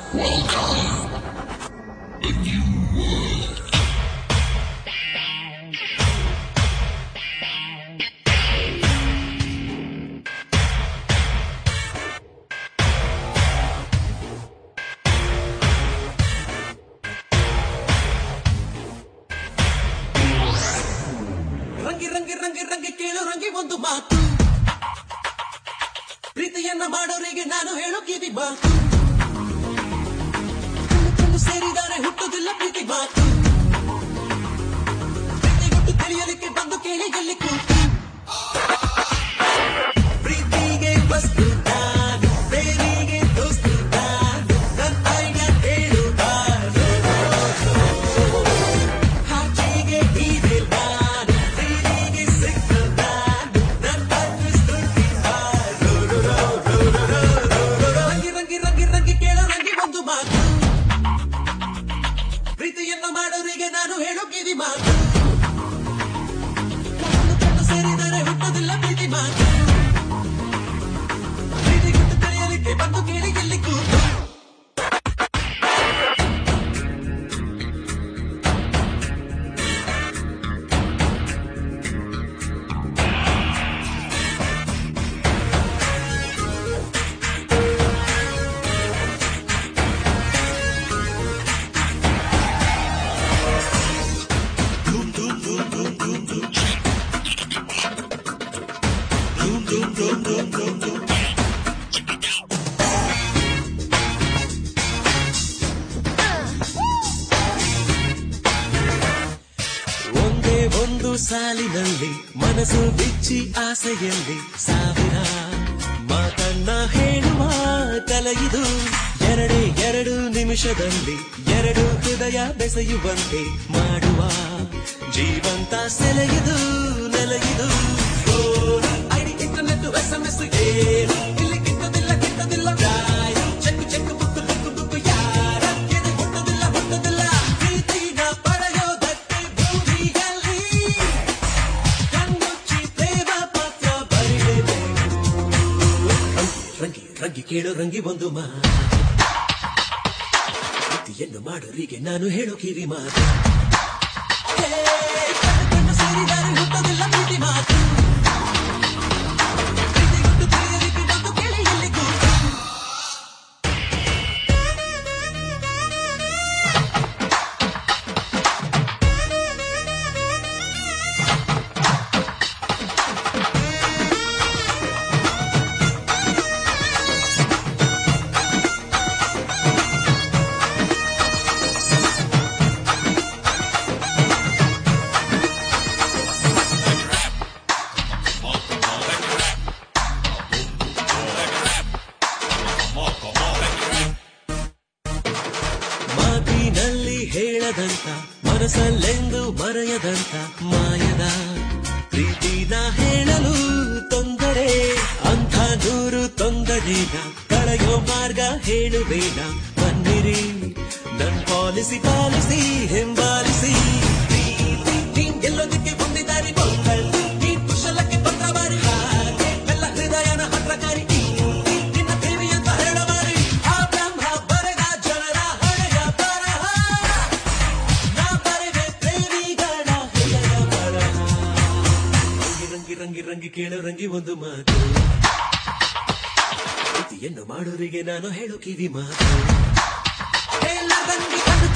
Welcome, a new world. ರಂಗಿ ರಂಗಿ ರಂಗಿ ರಂಗಿ ಕೇಳು ರಂಗಿ ಒಂದು ಮಾತು, ಪ್ರೀತಿಯನ್ನ ಮಾಡೋರಿಗೆ ನಾನು ಹೇಳೋ ಕಿವಿ ಮಾತು. ಕಣ್ಣು ಸೇರಿದರೆ ಹುಟ್ಟುವುದಿಲ್ಲ ಪ್ರೀತಿ ಮಾತು, ಪ್ರೀತಿ ಗುಟ್ಟು ತಿಳಿಯಲಿಕ್ಕೆ ಬಂದು ಕೇಳಿ ಎಲ್ಲಿ ಕೂತು. ಪ್ರೀತಿಗೆ ವಸ್ತು ನಾನು, ಬೇರಿಗೆ ದೋಸ್ತು ನಾನು, ನನ್ನ ಐಡಿಯಾ ಹೇಳುತ್ತಾರು. ಹಾಚಿಗೆ ಇದೆ ನಾನು, ಪ್ರೀತಿಗೆ ಸಿಕ್ಕ ನಾನು, ನನ್ನ ಅಡ್ರೆಸ್ ಕೊಟ್ಟಿದ್ದಾರು. ರಂಗಿ ರಂಗಿ ರಂಗಿ ರಂಗಿ ಕೇಳೋ ರಂಗಿ ಒಂದು ಮಾತು, ಪ್ರೀತಿಯನ್ನು ಮಾಡೋರಿಗೆ ನಾನು ಹೇಳೋ ಕಿವಿ ಮಾತು. ಕಣ್ಣು ಸೇರಿದರೆ ಹುಟ್ಟೋದಿಲ್ಲ ಪ್ರೀತಿ ಮಾತು, ಪ್ರೀತಿ ಗುಟ್ಟು ತಿಳಿಯಲಿಕ್ಕೆ ಬಂದು ಕೇಳಿ ಎಲ್ಲಿ ಕೂತು. ಒಂದೇ ಒಂದು ಸಾಲಿನಲ್ಲಿ ಮನಸ್ಸು ಬಿಚ್ಚಿ ಆಸೆಯಲ್ಲಿ ಸಾವಿರ ಮಾತನ್ನ ಹೇಳುವ ತಲೆಯಿದು. ಎರಡೇ ಎರಡು ನಿಮಿಷದಲ್ಲಿ ಎರಡು ಹೃದಯ ಬೆಸೆಯುವಂತೆ ಮಾಡುವ ಜೀವಂತ ಸೆಲೆಯಿದು ನೆಲೆಯಿದು. ಐಡಿ ಇಂಟರ್ನೆಟ್ SMS ಏನು ಇಲ್ಲಿ ಕಿತ್ತದಿಲ್ಲ ಕಿತ್ತದಿಲ್ಲ, check check book book book ಯಾರ ಕೆರೆ ಹುಟ್ಟದಿಲ್ಲ ಹುಟ್ಟದಿಲ್ಲ. ಪ್ರೀತಿನ ಪಡೆಯೋದಕ್ಕೆ ಭೂಮಿಯಲ್ಲಿ ಕಣ್ಣುಚ್ಚಿ ಪ್ರೇಮ ಪತ್ರ ಬರೆಯಬೇಕು. ರಂಗಿ ರಂಗಿ ಕೇಳೋ ರಂಗಿ ಒಂದು ಮಾತು, ಪ್ರೀತಿಯನ್ನು ಮಾಡೋರಿಗೆ ನಾನು ಹೇಳೋ ಕಿವಿ ಮಾತು. ಕಣ್ಣು ಸೇರಿದರೆ ಹುಟ್ಟೋದಿಲ್ಲ ಪ್ರೀತಿ ಮಾತು, ಪ್ರೀತಿ ಗುಟ್ಟು ತಿಳಿಯಲಿಕ್ಕೆ ಬಂದು ಕೇಳಿ ಎಲ್ಲಿ ಕೂತು. ಮಾತಿನಲ್ಲಿ ಹೇಳದಂತ ಮನಸ್ಸಲ್ಲೆಂದು ಮರೆಯದಂತ ಮಾಯದ ಪ್ರೀತಿನ ಹೇಳಲು ತೊಂದರೆ. ಅಂಥ ನೂರು ತೊಂದರೆನ ಕಳೆಯೋ ಮಾರ್ಗ ಹೇಳುವೇನ ಬನ್ನಿರಿ ನನ್ ಪಾಲಿಸಿ ಪಾಲಿಸಿ ಹಿಂಬಾಲಿಸಿ. ಗೆಲ್ಲೋದಕ್ಕೆ ಬಂದಿದ್ದಾರೆ ಗೊಂದಲು, ನೀ ಕುಶಲಕ್ಕೆ ಪತ್ರ ಬಾರಿ ಹಾಗೆ ಎಲ್ಲ ಹೃದಯನ ಹತ್ರ ಕಾರಿ ನಿನ್ನ ದೇವಿ ಅಂತ ಹೇಳಬಾರಿ. ಆ ಬ್ರಹ್ಮ ಬರೆದ ಜನರ ಹಳೆಯ ಬರಹ, ನಾ ಬರೆದೆ ಪ್ರೇಮಿಗಳ ಹೃದಯ ಬರಹ. ರಂಗಿ ರಂಗಿ ರಂಗಿ ರಂಗಿ ಕೇಳೋ ರಂಗಿ ಒಂದು ಮಾತು, ಪ್ರೀತಿಯನ್ನು ಮಾಡೋರಿಗೆ ನಾನು ಹೇಳೋ ಕಿವಿ ಮಾತು. ಎಲ್ಲ ರಂಗಿ ಕಣ್ಣು